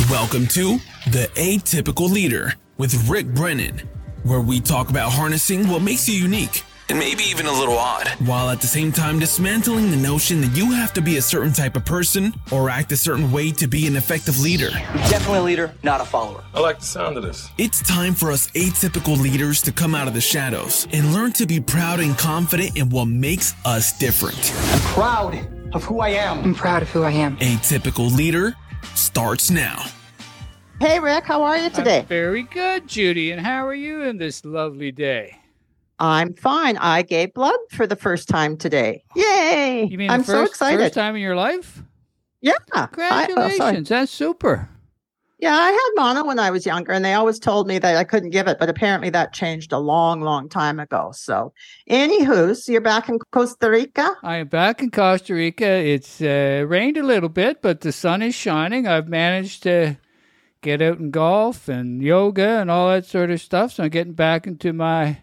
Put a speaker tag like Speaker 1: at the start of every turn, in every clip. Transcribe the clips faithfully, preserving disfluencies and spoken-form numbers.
Speaker 1: Welcome to The Atypical Leader with Rick Brennan, where we talk about harnessing what makes you unique and maybe even a little odd, while at the same time dismantling the notion that you have to be a certain type of person or act a certain way to be an effective leader.
Speaker 2: Definitely a leader, not a follower.
Speaker 3: I like the sound of this.
Speaker 1: It's time for us atypical leaders to come out of the shadows and learn to be proud and confident in what makes us different.
Speaker 2: I'm proud of who I am.
Speaker 4: I'm proud of who I am.
Speaker 1: Atypical Leader starts now.
Speaker 5: Hey, Rick, how are you today?
Speaker 6: I'm very good, Judy. And how are you in this lovely day?
Speaker 5: I'm fine. I gave blood for the first time today. Yay!
Speaker 6: You mean
Speaker 5: I'm
Speaker 6: the first,
Speaker 5: so excited.
Speaker 6: first time in your life?
Speaker 5: Yeah.
Speaker 6: Congratulations. I, oh, That's super.
Speaker 5: Yeah, I had mono when I was younger, and they always told me that I couldn't give it, but apparently that changed a long, long time ago. So, anywho, so you're back in Costa Rica?
Speaker 6: I am back in Costa Rica. It's uh, rained a little bit, but the sun is shining. I've managed to get out and golf and yoga and all that sort of stuff, so I'm getting back into my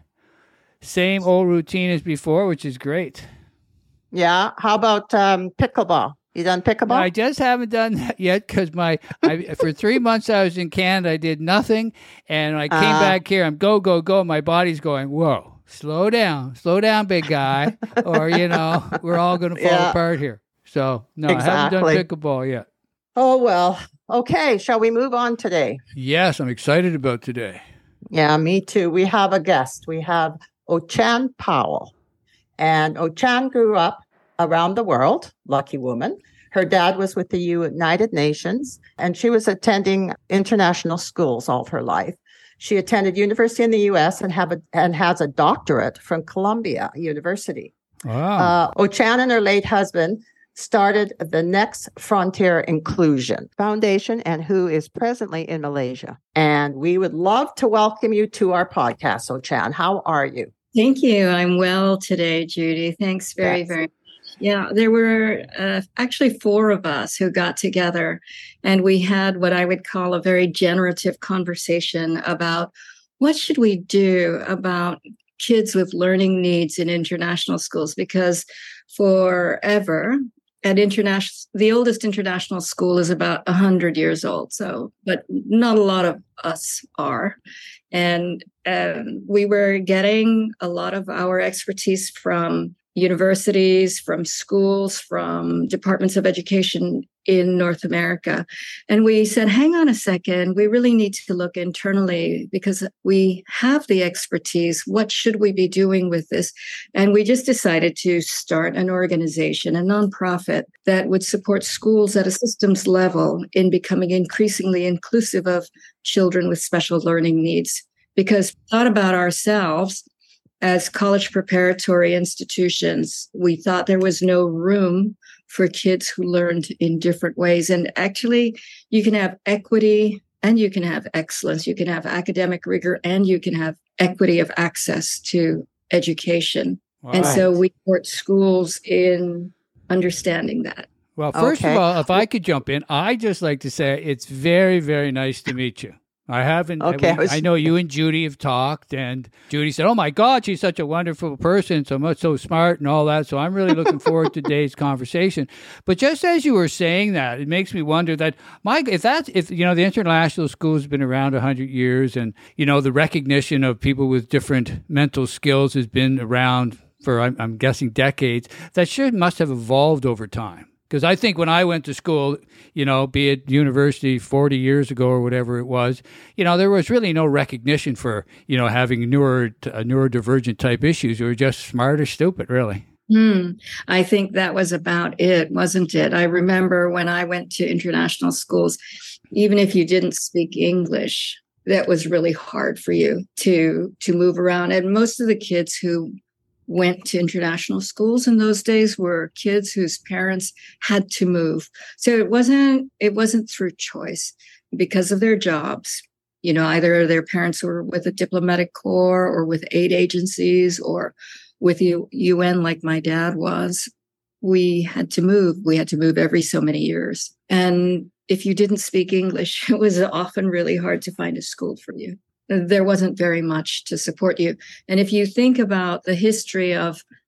Speaker 6: same old routine as before, which is great.
Speaker 5: Yeah. How about um, pickleball? You done pickleball?
Speaker 6: I just haven't done that yet because my I, for three months I was in Canada. I did nothing, and I came uh, back here. I'm go go go. My body's going, whoa, slow down, slow down, big guy, or you know we're all going to fall
Speaker 5: yeah.
Speaker 6: apart here. So no,
Speaker 5: exactly.
Speaker 6: I haven't done pickleball yet.
Speaker 5: Oh well. Okay. Shall we move on today?
Speaker 6: Yes, I'm excited about today.
Speaker 5: Yeah, me too. We have a guest. We have Ochan Powell. And Ochan grew up around the world, lucky woman. Her dad was with the United Nations, and she was attending international schools all of her life. She attended university in the U S and have a, and has a doctorate from Columbia University.
Speaker 6: Wow.
Speaker 5: Uh, Ochan and her late husband started the Next Frontier Inclusion Foundation, and who is presently in Malaysia. And we would love to welcome you to our podcast, Ochan. How are you?
Speaker 7: Thank you. I'm well today, Judy. Thanks very,
Speaker 5: yes.
Speaker 7: very much. Yeah, there were uh, actually four of us who got together, and we had what I would call a very generative conversation about what should we do about kids with learning needs in international schools, because forever at international, the oldest international school is about one hundred years old. So, but not a lot of us are. And um, we were getting a lot of our expertise from universities, from schools, from departments of education in North America. And we said, hang on a second, we really need to look internally because we have the expertise. What should we be doing with this? And we just decided to start an organization, a nonprofit that would support schools at a systems level in becoming increasingly inclusive of children with special learning needs. Because we thought about ourselves as college preparatory institutions, we thought there was no room for kids who learned in different ways. And actually, you can have equity and you can have excellence. You can have academic rigor and you can have equity of access to education. Wow. And so we support schools in understanding that.
Speaker 6: Well, first
Speaker 5: okay.
Speaker 6: of all, if I could jump in, I just like to say it's very, very nice to meet you. I haven't.
Speaker 5: Okay,
Speaker 6: I,
Speaker 5: I, was,
Speaker 6: I know you and Judy have talked, and Judy said, "Oh my God, she's such a wonderful person, so much, so smart, and all that." So I'm really looking forward to today's conversation. But just as you were saying that, it makes me wonder that my if that's if you know the international school has been around a hundred years, and you know the recognition of people with different mental skills has been around for I'm, I'm guessing decades. That sure must have evolved over time. Because I think when I went to school, you know, be it university forty years ago or whatever it was, you know, there was really no recognition for, you know, having neuro, uh, neurodivergent type issues. You were just smart or stupid, really.
Speaker 7: Hmm. I think that was about it, wasn't it? I remember when I went to international schools, even if you didn't speak English, that was really hard for you to to move around. And most of the kids who went to international schools in those days were kids whose parents had to move. So it wasn't it wasn't through choice because of their jobs. You know, either their parents were with the diplomatic corps or with aid agencies or with U- UN like my dad was. We had to move. We had to move every so many years. And if you didn't speak English, it was often really hard to find a school for you. There wasn't very much to support you. And if you think about the history of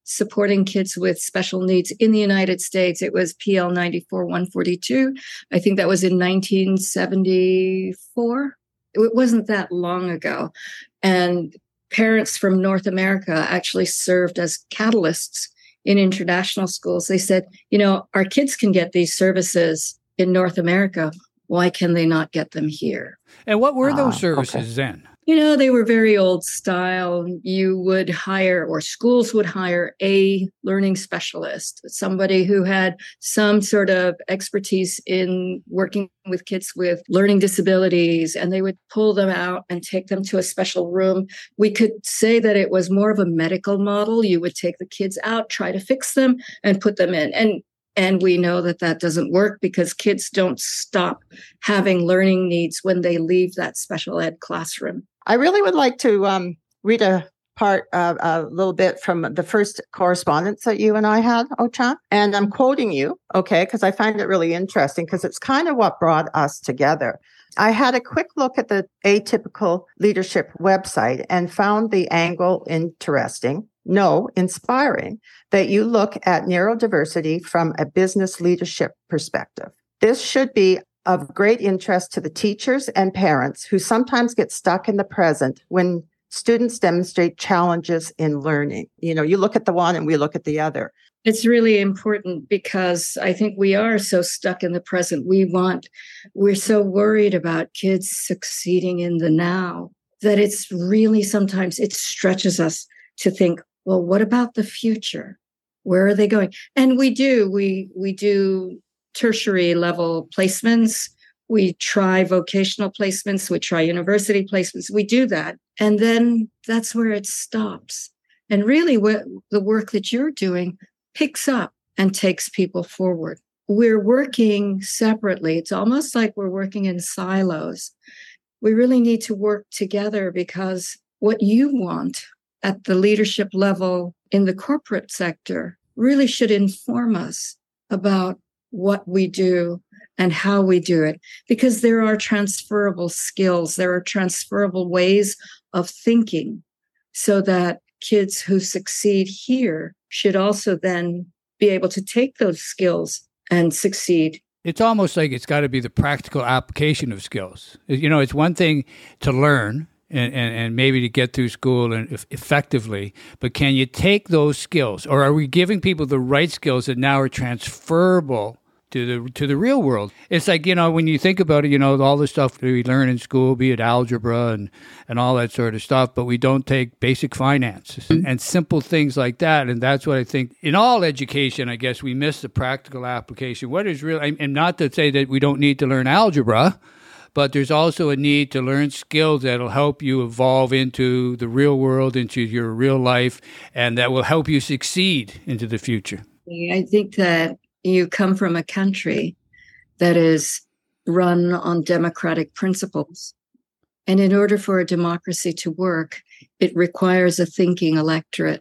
Speaker 7: supporting kids with special needs in the United States. It was P L ninety-four one forty-two. I think that was in nineteen seventy-four. It wasn't that long ago. And parents from North America actually served as catalysts in international schools. They said, you know, our kids can get these services in North America. Why can they not get them here?
Speaker 6: And what were those
Speaker 5: Ah,
Speaker 6: services
Speaker 5: okay.
Speaker 6: then?
Speaker 7: You know, they were very old style. You would hire, or schools would hire, a learning specialist, somebody who had some sort of expertise in working with kids with learning disabilities, and they would pull them out and take them to a special room. We could say that it was more of a medical model. You would take the kids out, try to fix them, and put them in. And And we know that that doesn't work because kids don't stop having learning needs when they leave that special ed classroom.
Speaker 5: I really would like to um, read a part, uh, a little bit from the first correspondence that you and I had, Ochan. And I'm quoting you, okay, because I find it really interesting because it's kind of what brought us together. I had a quick look at the Atypical Leadership website and found the angle interesting, no, inspiring, that you look at neurodiversity from a business leadership perspective. This should be of great interest to the teachers and parents who sometimes get stuck in the present when students demonstrate challenges in learning. You know, you look at the one and we look at the other.
Speaker 7: It's really important because I think we are so stuck in the present. We want, we're so worried about kids succeeding in the now that it's really sometimes it stretches us to think, well, what about the future? Where are they going? And we do, we we do tertiary level placements. We try vocational placements. We try university placements. We do that. And then that's where it stops. And really what the work that you're doing picks up and takes people forward. We're working separately. It's almost like we're working in silos. We really need to work together because what you want at the leadership level in the corporate sector really should inform us about what we do and how we do it, because there are transferable skills, there are transferable ways of thinking, so that kids who succeed here should also then be able to take those skills and succeed.
Speaker 6: It's almost like it's got to be the practical application of skills. You know, it's one thing to learn and, and, and maybe to get through school and effectively, but can you take those skills, or are we giving people the right skills that now are transferable to the to the real world? It's like, you know, when you think about it, you know, all the stuff that we learn in school, be it algebra and, and all that sort of stuff, but we don't take basic finance and, and simple things like that. And that's what I think in all education, I guess we miss the practical application. What is real, and not to say that we don't need to learn algebra, but there's also a need to learn skills that'll help you evolve into the real world, into your real life, and that will help you succeed into the future.
Speaker 7: I think that you come from a country that is run on democratic principles. And in order for a democracy to work, it requires a thinking electorate.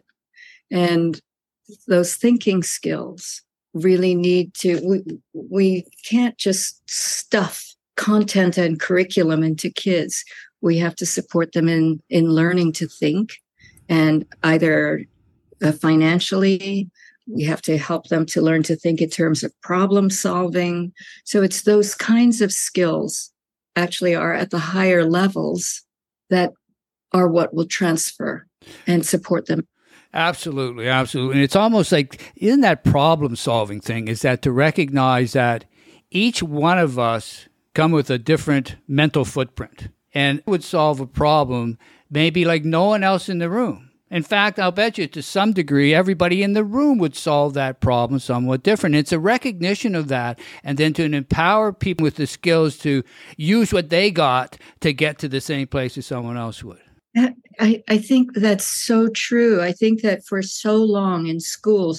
Speaker 7: And those thinking skills really need to, we, we can't just stuff content and curriculum into kids. We have to support them in, in learning to think, and either uh, financially, we have to help them to learn to think in terms of problem solving. So it's those kinds of skills actually are at the higher levels that are what will transfer and support them.
Speaker 6: Absolutely, absolutely. And it's almost like, in that problem solving thing, is that to recognize that each one of us come with a different mental footprint and would solve a problem maybe like no one else in the room. In fact, I'll bet you to some degree, everybody in the room would solve that problem somewhat different. It's a recognition of that, and then to empower people with the skills to use what they got to get to the same place as someone else would.
Speaker 7: I, I think that's so true. I think that for so long in schools,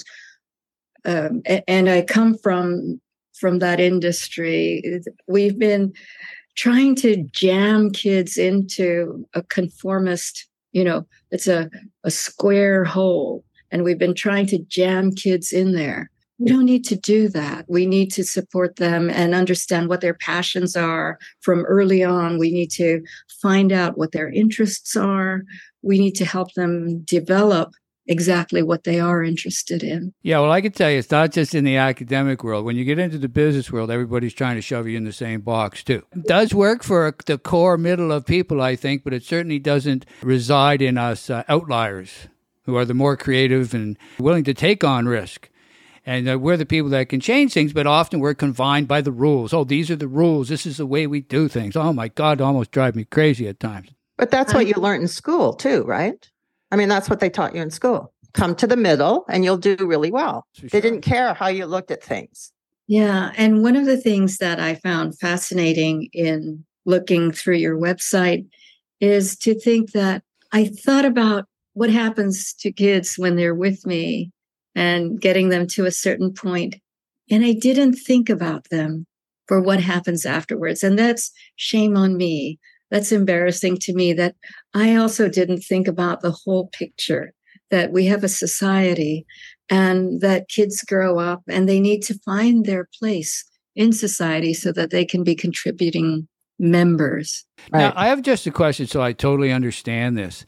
Speaker 7: um, and I come from from that industry, we've been trying to jam kids into a conformist, you know, it's a, a square hole, and we've been trying to jam kids in there. We don't need to do that. We need to support them and understand what their passions are from early on. We need to find out what their interests are. We need to help them develop exactly what they are interested in.
Speaker 6: Yeah, well, I can tell you, it's not just in the academic world. When you get into the business world, everybody's trying to shove you in the same box, too. It does work for the core middle of people, I think, but it certainly doesn't reside in us uh, outliers who are the more creative and willing to take on risk. And uh, we're the people that can change things, but often we're confined by the rules. Oh, these are the rules. This is the way we do things. Oh, my God, it almost drives me crazy at times.
Speaker 5: But that's what you learned in school, too, right? I mean, that's what they taught you in school. Come to the middle and you'll do really well. Sure. They didn't care how you looked at things.
Speaker 7: Yeah. And one of the things that I found fascinating in looking through your website is to think that I thought about what happens to kids when they're with me and getting them to a certain point. And I didn't think about them for what happens afterwards. And that's shame on me. That's embarrassing to me that I also didn't think about the whole picture, that we have a society and that kids grow up and they need to find their place in society so that they can be contributing members.
Speaker 6: Right. Now, I have just a question so I totally understand this.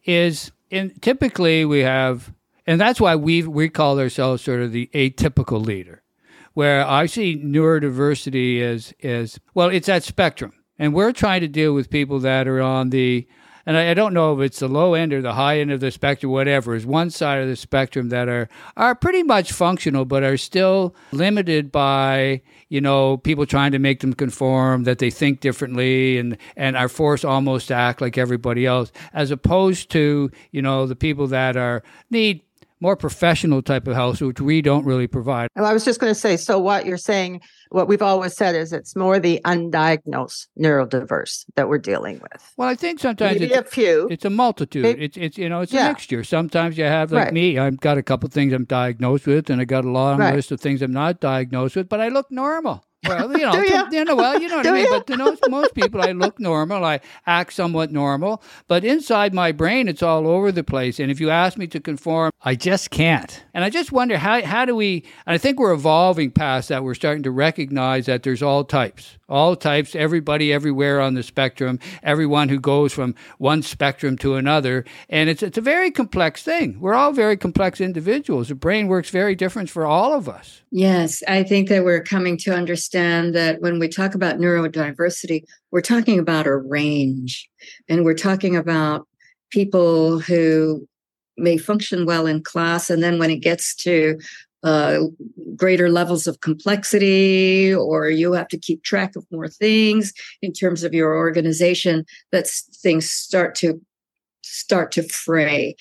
Speaker 6: Is in typically we have, and that's why we we call ourselves sort of the atypical leader, where I see neurodiversity as, as well, it's that spectrum. And we're trying to deal with people that are on the, and I, I don't know if it's the low end or the high end of the spectrum, whatever, is one side of the spectrum that are are pretty much functional, but are still limited by, you know, people trying to make them conform, that they think differently and, and are forced almost to act like everybody else, as opposed to, you know, the people that are need more professional type of health, which we don't really provide.
Speaker 5: Well, I was just going to say, so what you're saying, what we've always said is it's more the undiagnosed neurodiverse that we're dealing with.
Speaker 6: Well, I think sometimes
Speaker 5: Maybe
Speaker 6: it's
Speaker 5: a few.
Speaker 6: It's a multitude.
Speaker 5: Maybe,
Speaker 6: it's it's you know it's
Speaker 5: yeah.
Speaker 6: a mixture. Sometimes you have like
Speaker 5: right.
Speaker 6: me. I've got a couple things I'm diagnosed with, and I got a long
Speaker 5: right.
Speaker 6: list of things I'm not diagnosed with. But I look normal. Well, you know,
Speaker 5: Do you?
Speaker 6: you know, well, you know what
Speaker 5: Do
Speaker 6: I mean.
Speaker 5: you?
Speaker 6: But to most, most people, I look normal. I act somewhat normal. But inside my brain, it's all over the place. And if you ask me to conform, I just can't. And I just wonder how how do we? And I think we're evolving past that. We're starting to recognize that there's all types, all types, everybody, everywhere on the spectrum, everyone who goes from one spectrum to another. And it's it's a very complex thing. We're all very complex individuals. The brain works very different for all of us.
Speaker 7: Yes, I think that we're coming to understand that when we talk about neurodiversity, we're talking about a range, and we're talking about people who may function well in class, and then when it gets to uh, greater levels of complexity, or you have to keep track of more things in terms of your organization, that things start to start to fray.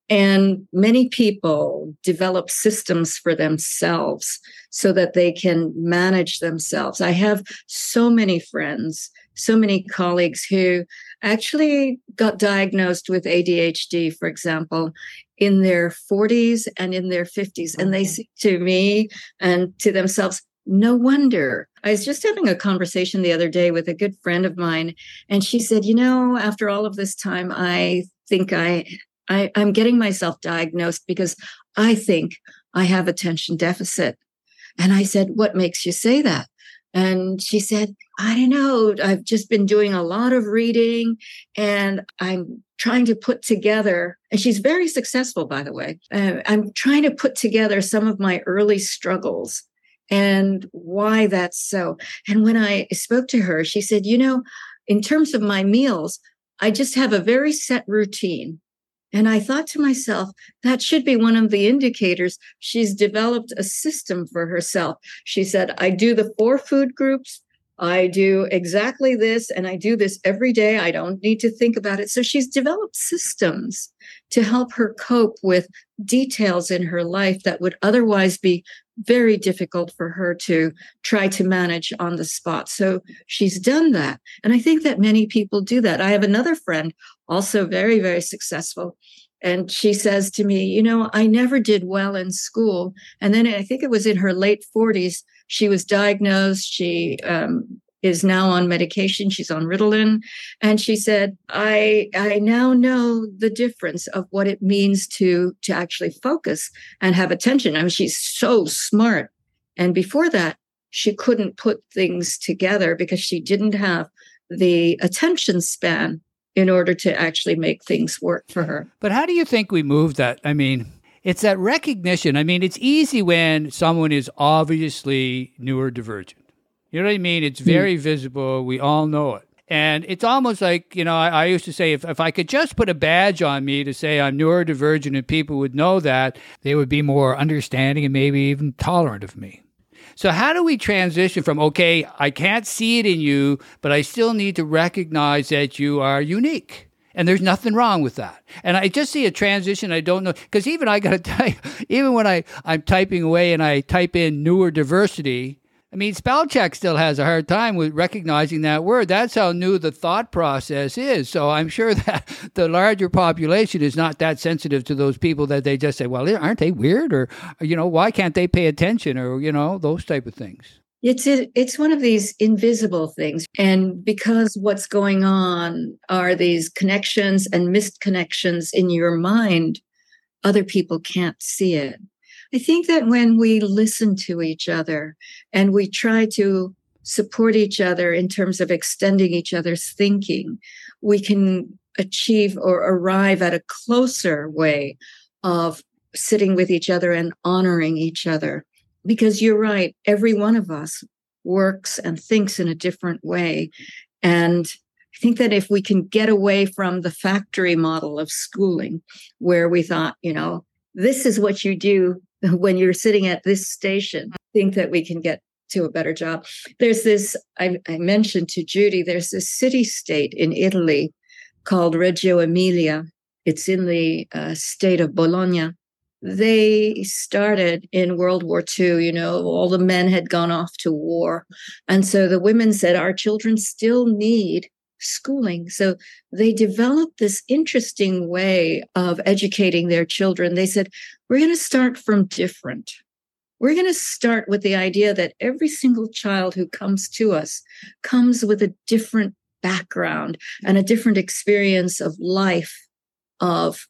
Speaker 7: And many people develop systems for themselves so that they can manage themselves. I have so many friends, so many colleagues who actually got diagnosed with A D H D, for example, in their forties and in their fifties. And they say to me and to themselves, no wonder. I was just having a conversation the other day with a good friend of mine, and she said, you know, after all of this time, I think I I, I'm getting myself diagnosed because I think I have attention deficit. And I said, what makes you say that? And she said, I don't know. I've just been doing a lot of reading and I'm trying to put together, and she's very successful, by the way. Uh, I'm trying to put together some of my early struggles and why that's so. And when I spoke to her, she said, you know, in terms of my meals, I just have a very set routine. And I thought to myself, that should be one of the indicators she's developed a system for herself. She said, I do the four food groups. I do exactly this, and I do this every day. I don't need to think about it. So she's developed systems to help her cope with details in her life that would otherwise be very difficult for her to try to manage on the spot. So she's done that. And I think that many people do that. I have another friend, also very, very successful. And she says to me, you know, I never did well in school. And then I think it was in her late forties, she was diagnosed. She um, is now on medication. She's on Ritalin. And she said, I I now know the difference of what it means to, to actually focus and have attention. I mean, she's so smart. And before that, she couldn't put things together because she didn't have the attention span in order to actually make things work for her.
Speaker 6: But how do you think we move that? I mean, It's that recognition. I mean, it's easy when someone is obviously neurodivergent. You know what I mean? It's very mm. visible. We all know it. And it's almost like, you know, I, I used to say, if, if I could just put a badge on me to say I'm neurodivergent and people would know that, they would be more understanding and maybe even tolerant of me. So how do we transition from, okay, I can't see it in you, but I still need to recognize that you are unique? And there's nothing wrong with that. And I just see a transition. I don't know, because even I got to type, even when I, I'm typing away and I type in neurodiversity, I mean, spell check still has a hard time with recognizing that word. That's how new the thought process is. So I'm sure that the larger population is not that sensitive to those people that they just say, well, aren't they weird? Or, you know, why can't they pay attention? Or, you know, those type of things.
Speaker 7: It's it, it's one of these invisible things. And because what's going on are these connections and missed connections in your mind, other people can't see it. I think that when we listen to each other and we try to support each other in terms of extending each other's thinking, we can achieve or arrive at a closer way of sitting with each other and honoring each other. Because you're right, every one of us works and thinks in a different way. And I think that if we can get away from the factory model of schooling, where we thought, you know, this is what you do when you're sitting at this station, I think that we can get to a better job. There's this, I, I mentioned to Judy, there's this city-state in Italy called Reggio Emilia. It's in the uh, state of Bologna. They started in World War Two, you know, all the men had gone off to war. And so the women said, our children still need schooling. So they developed this interesting way of educating their children. They said, we're going to start from different. We're going to start with the idea that every single child who comes to us comes with a different background and a different experience of life, of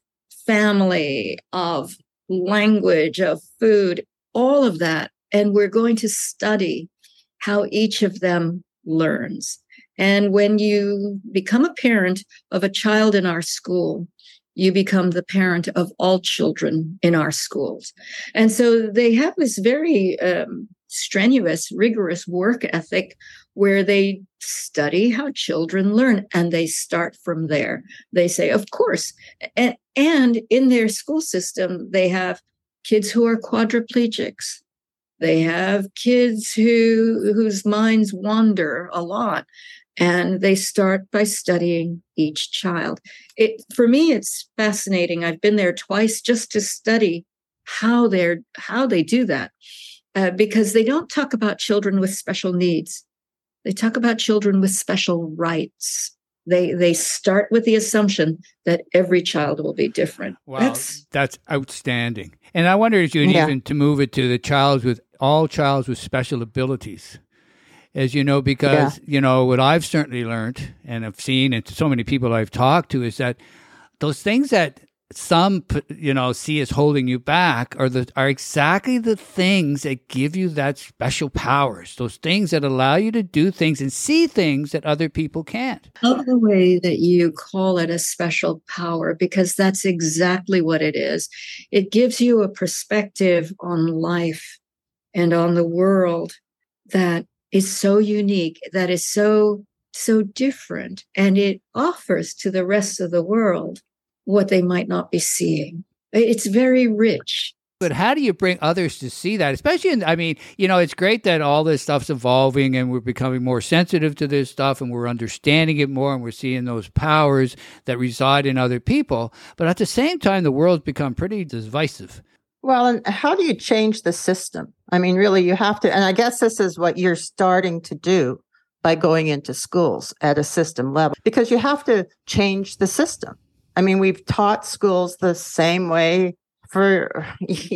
Speaker 7: family, of language, of food, all of that. And we're going to study how each of them learns. And when you become a parent of a child in our school, you become the parent of all children in our schools. And so they have this very um, strenuous, rigorous work ethic where they study how children learn, and they start from there. They say, of course, and, and in their school system, they have kids who are quadriplegics. They have kids who whose minds wander a lot. And they start by studying each child. It, for me, it's fascinating. I've been there twice just to study how they're how they do that, uh, because they don't talk about children with special needs. They talk about children with special rights. They they start with the assumption that every child will be different.
Speaker 6: Wow, that's, that's outstanding. And I wonder if you'd
Speaker 5: yeah.
Speaker 6: even to move it to the child with all childs with special abilities. As you know, because, yeah. you know, what I've certainly learned and have seen, and so many people I've talked to, is that those things that some, you know, see as holding you back are the are exactly the things that give you that special powers, those things that allow you to do things and see things that other people can't.
Speaker 7: I love the way that you call it a special power, because that's exactly what it is. It gives you a perspective on life and on the world that is so unique, that is so, so different. And it offers to the rest of the world what they might not be seeing. It's very rich.
Speaker 6: But how do you bring others to see that? Especially in, I mean, you know, it's great that all this stuff's evolving and we're becoming more sensitive to this stuff and we're understanding it more and we're seeing those powers that reside in other people. But at the same time, the world's become pretty divisive.
Speaker 5: Well, and how do you change the system? I mean, really, you have to, and I guess this is what you're starting to do by going into schools at a system level, because you have to change the system. I mean, we've taught schools the same way for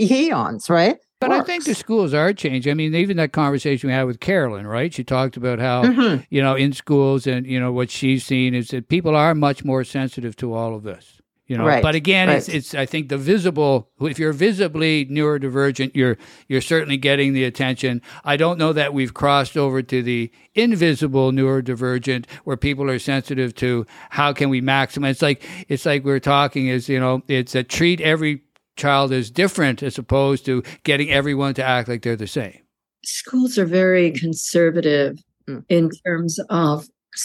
Speaker 5: eons, right?
Speaker 6: But
Speaker 5: Works.
Speaker 6: I think the schools are changing. I mean, even that conversation we had with Carolyn, right? She talked about how, mm-hmm. you know, in schools and, you know, what she's seen is that people are much more sensitive to all of this. You know,
Speaker 5: right,
Speaker 6: but again,
Speaker 5: right.
Speaker 6: it's, it's, I think the visible, if you're visibly neurodivergent, you're, you're certainly getting the attention. I don't know that we've crossed over to the invisible neurodivergent where people are sensitive to how can we maximize. It's like, it's like we're talking is, you know, it's a treat every child as different as opposed to getting everyone to act like they're the same?
Speaker 7: Schools are very conservative
Speaker 5: Mm.
Speaker 7: in terms of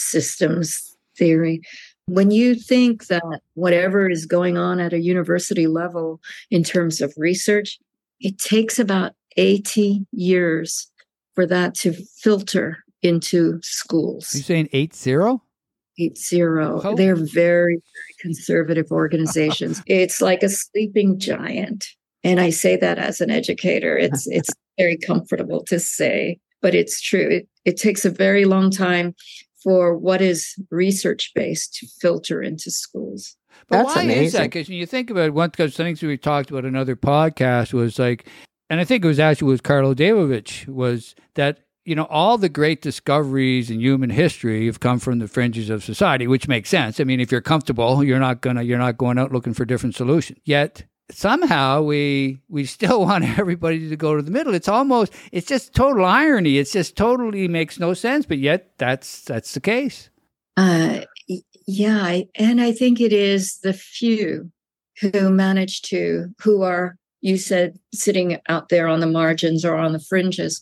Speaker 7: systems theory. When you think that whatever is going on at a university level in terms of research, it takes about eighty years for that to filter into schools.
Speaker 6: Are you saying eight zero?
Speaker 7: Eight zero.
Speaker 6: Oh.
Speaker 7: They're very, very conservative organizations. It's like a sleeping giant. And I say that as an educator. It's it's very comfortable to say, but it's true. It, it takes a very long time for what is research-based to filter into schools.
Speaker 6: But
Speaker 5: That's
Speaker 6: why
Speaker 5: amazing.
Speaker 6: is that? Because when you think about it, one of the things we talked about in another podcast was like, and I think it was actually with Karlo Dejovich, was that, you know, all the great discoveries in human history have come from the fringes of society, which makes sense. I mean, if you're comfortable, you're not gonna, you're not going out looking for different solutions. Yet somehow we we still want everybody to go to the middle. It's almost, it's just total irony. It's just totally makes no sense. But yet that's that's the case.
Speaker 7: Uh, y- yeah, I, and I think it is the few who manage to, who are, you said, sitting out there on the margins or on the fringes.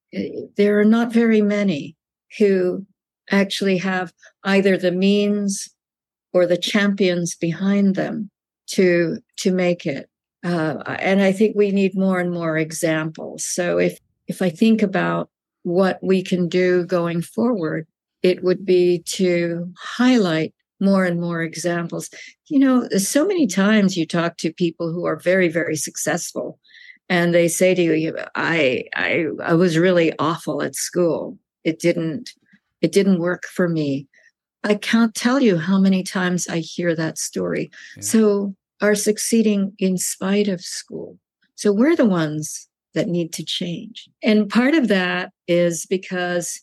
Speaker 7: There are not very many who actually have either the means or the champions behind them to to make it. Uh, and I think we need more and more examples. So if if I think about what we can do going forward, it would be to highlight more and more examples. You know, so many times you talk to people who are very, very successful, and they say to you, I, I, I was really awful at school. It didn't, it didn't work for me. I can't tell you how many times I hear that story.
Speaker 6: Yeah.
Speaker 7: So are succeeding in spite of school. So we're the ones that need to change. And part of that is because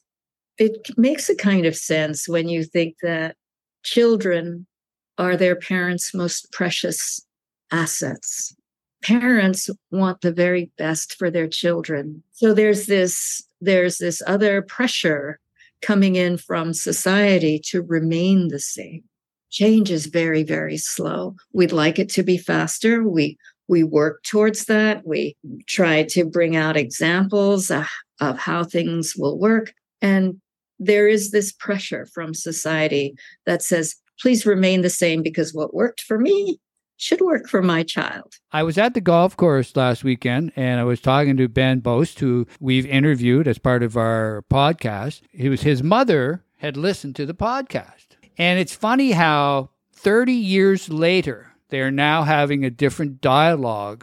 Speaker 7: it makes a kind of sense when you think that children are their parents' most precious assets. Parents want the very best for their children. So there's this, there's this other pressure coming in from society to remain the same. Change is very, very slow. We'd like it to be faster. We we work towards that. We try to bring out examples of, of how things will work. And there is this pressure from society that says, please remain the same because what worked for me should work for my child.
Speaker 6: I was at the golf course last weekend and I was talking to Ben Boast, who we've interviewed as part of our podcast. It was his mother had listened to the podcast. And it's funny how thirty years later, they're now having a different dialogue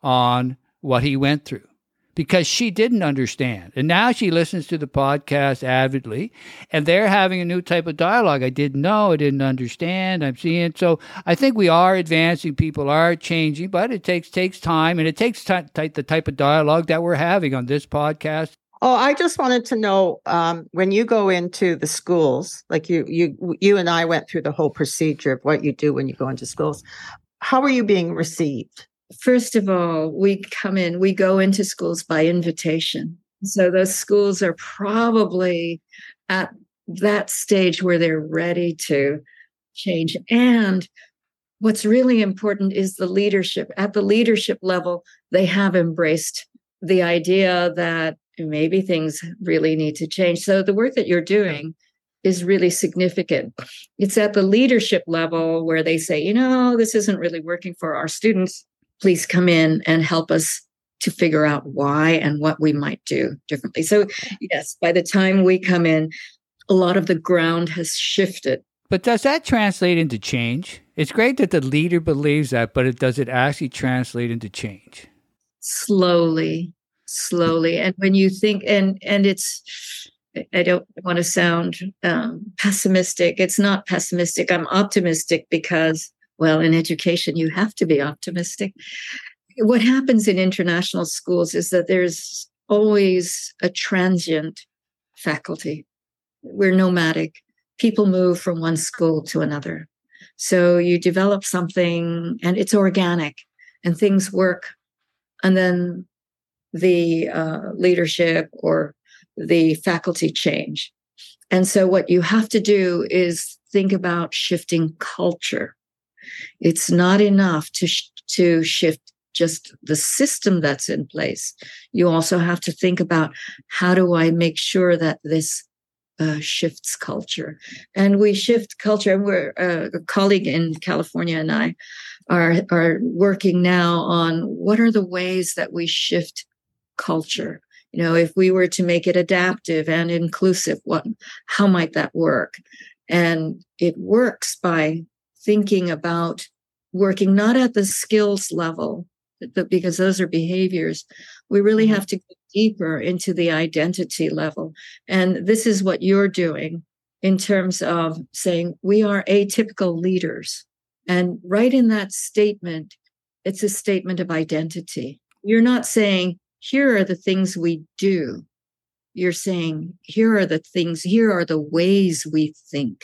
Speaker 6: on what he went through because she didn't understand. And now she listens to the podcast avidly and they're having a new type of dialogue. I didn't know, I didn't understand, I'm seeing. So I think we are advancing, people are changing, but it takes takes time and it takes t- t- the type of dialogue that we're having on this podcast.
Speaker 5: Oh, I just wanted to know um, when you go into the schools, like you, you, you and I went through the whole procedure of what you do when you go into schools. How are you being received?
Speaker 7: First of all, we come in, we go into schools by invitation. So those schools are probably at that stage where they're ready to change. And what's really important is the leadership. At the leadership level, they have embraced the idea that maybe things really need to change. So the work that you're doing is really significant. It's at the leadership level where they say, you know, this isn't really working for our students. Please come in and help us to figure out why and what we might do differently. So yes, by the time we come in, a lot of the ground has shifted.
Speaker 6: But does that translate into change? It's great that the leader believes that, but it does it actually translate into change?
Speaker 7: Slowly. Slowly. And when you think, and and it's, I don't want to sound um, pessimistic. It's not pessimistic. I'm optimistic because, well, in education, you have to be optimistic. What happens in international schools is that there's always a transient faculty. We're nomadic. People move from one school to another. So you develop something and it's organic and things work. And then the uh, leadership or the faculty change. And so what you have to do is think about shifting culture. It's not enough to sh- to shift just the system that's in place. You also have to think about, how do I make sure that this uh, shifts culture? And we shift culture. And we're uh, a colleague in California and I are are working now on what are the ways that we shift culture. You know, if we were to make it adaptive and inclusive, what, how might that work? And it works by thinking about working not at the skills level, but because those are behaviors. We really have to go deeper into the identity level. And this is what you're doing in terms of saying we are atypical leaders. And right in that statement, it's a statement of identity. You're not saying, here are the things we do. You're saying, here are the things, here are the ways we think.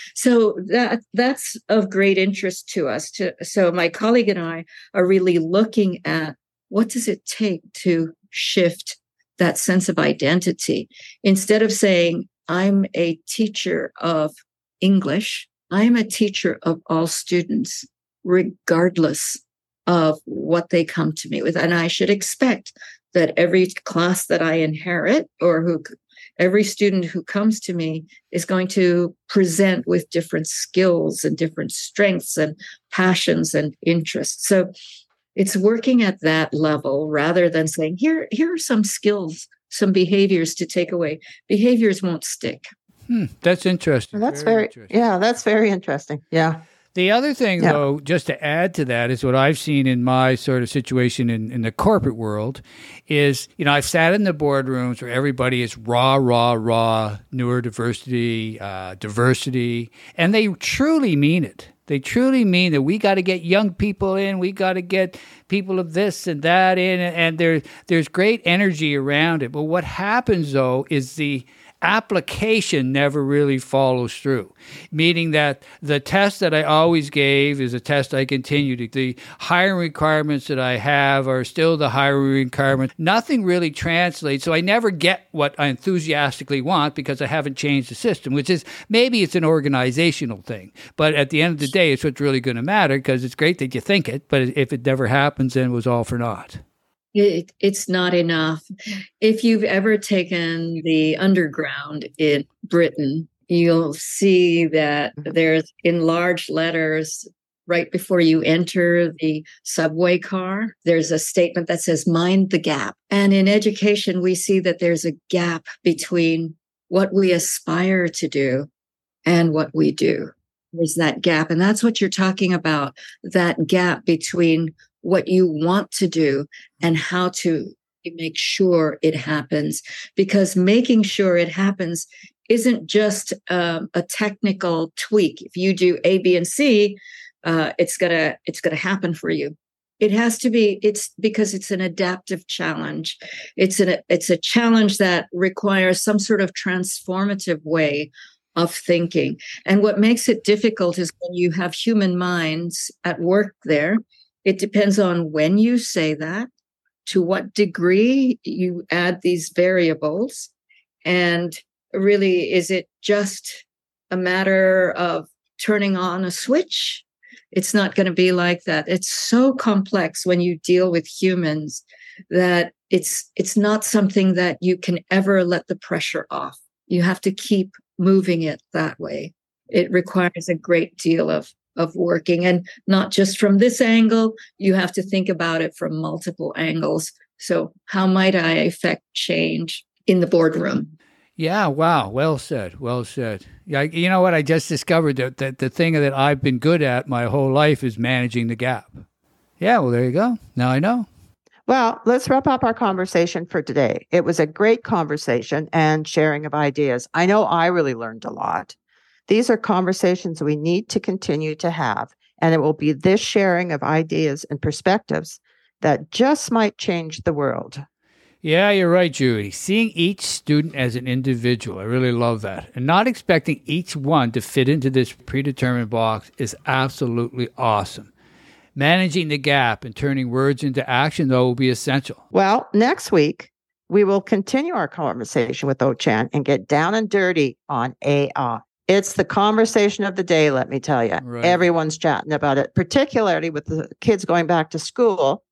Speaker 7: So that that's of great interest to us. To, so my colleague and I are really looking at, what does it take to shift that sense of identity? Instead of saying, I'm a teacher of English, I'm a teacher of all students, regardless of what they come to me with. And I should expect that every class that I inherit, or who every student who comes to me, is going to present with different skills and different strengths and passions and interests. So it's working at that level rather than saying, here, here are some skills, some behaviors to take away. Behaviors won't stick.
Speaker 6: Hmm, that's interesting.
Speaker 5: That's
Speaker 6: very,
Speaker 5: very,
Speaker 6: interesting.
Speaker 5: yeah, that's very interesting. Yeah.
Speaker 6: The other thing,
Speaker 5: yeah.
Speaker 6: though, just to add to that, is what I've seen in my sort of situation in, in the corporate world is, you know, I've sat in the boardrooms where everybody is raw, raw, raw, neurodiversity, uh, diversity, and they truly mean it. They truly mean that we got to get young people in, we got to get people of this and that in, and there, there's great energy around it. But what happens, though, is the application never really follows through, meaning that the test that I always gave is a test I continue to. The hiring requirements that I have are still the hiring requirements. Nothing really translates, so I never get what I enthusiastically want because I haven't changed the system, which is maybe it's an organizational thing. But at the end of the day, it's what's really going to matter, because it's great that you think it, but if it never happens, then it was all for naught.
Speaker 7: It, it's not enough. If you've ever taken the underground in Britain, you'll see that there's in large letters right before you enter the subway car, there's a statement that says, mind the gap. And in education, we see that there's a gap between what we aspire to do and what we do. There's that gap. And that's what you're talking about, that gap between what you want to do and how to make sure it happens. Because making sure it happens isn't just um, a technical tweak. If you do A, B, and C, uh, it's gonna it's gonna happen for you. It has to be. It's because it's an adaptive challenge. It's an it's a challenge that requires some sort of transformative way of thinking. And what makes it difficult is when you have human minds at work there. It depends on when you say that, to what degree you add these variables, and really, is it just a matter of turning on a switch? It's not going to be like that. It's so complex when you deal with humans that it's it's not something that you can ever let the pressure off. You have to keep moving it that way. It requires a great deal of of working, and not just from this angle. You have to think about it from multiple angles. So how might I affect change in the boardroom?
Speaker 6: Yeah, wow. Well said. Well said. Yeah, you know what? I just discovered that, that the thing that I've been good at my whole life is managing the gap. Yeah, well, there you go. Now I know.
Speaker 5: Well, let's wrap up our conversation for today. It was a great conversation and sharing of ideas. I know I really learned a lot. These are conversations we need to continue to have, and it will be this sharing of ideas and perspectives that just might change the world.
Speaker 6: Yeah, you're right, Judy. Seeing each student as an individual, I really love that. And not expecting each one to fit into this predetermined box is absolutely awesome. Managing the gap and turning words into action, though, will be essential.
Speaker 5: Well, next week, we will continue our conversation with Ochan and get down and dirty on A I. It's the conversation of the day, let me tell you.
Speaker 6: Right.
Speaker 5: Everyone's chatting about it, particularly with the kids going back to school.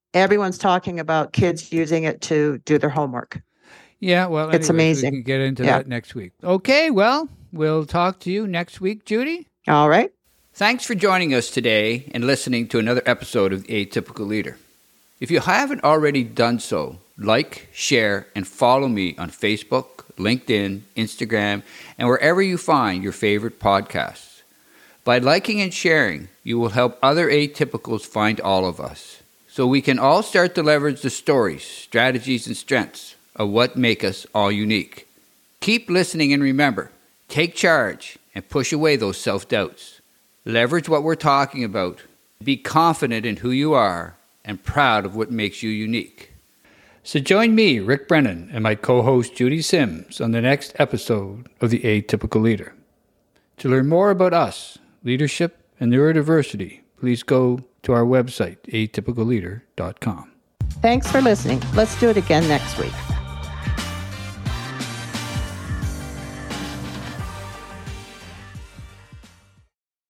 Speaker 5: everyone's talking about kids using it to do their homework.
Speaker 6: Yeah, well,
Speaker 5: it's
Speaker 6: anyways,
Speaker 5: amazing.
Speaker 6: We can get into
Speaker 5: yeah.
Speaker 6: that next week. Okay, well, we'll talk to you next week, Judy.
Speaker 5: All right.
Speaker 3: Thanks for joining us today and listening to another episode of The Atypical Leader. If you haven't already done so, like, share, and follow me on Facebook, LinkedIn, Instagram, and wherever you find your favorite podcasts. By liking and sharing, you will help other atypicals find all of us, so we can all start to leverage the stories, strategies, and strengths of what make us all unique. Keep listening and remember, take charge and push away those self-doubts. Leverage what we're talking about. Be confident in who you are and proud of what makes you unique.
Speaker 6: So join me, Rick Brennan, and my co-host Judy Sims on the next episode of The Atypical Leader. To learn more about us, leadership, and neurodiversity, please go to our website, atypical leader dot com.
Speaker 5: Thanks for listening. Let's do it again next week.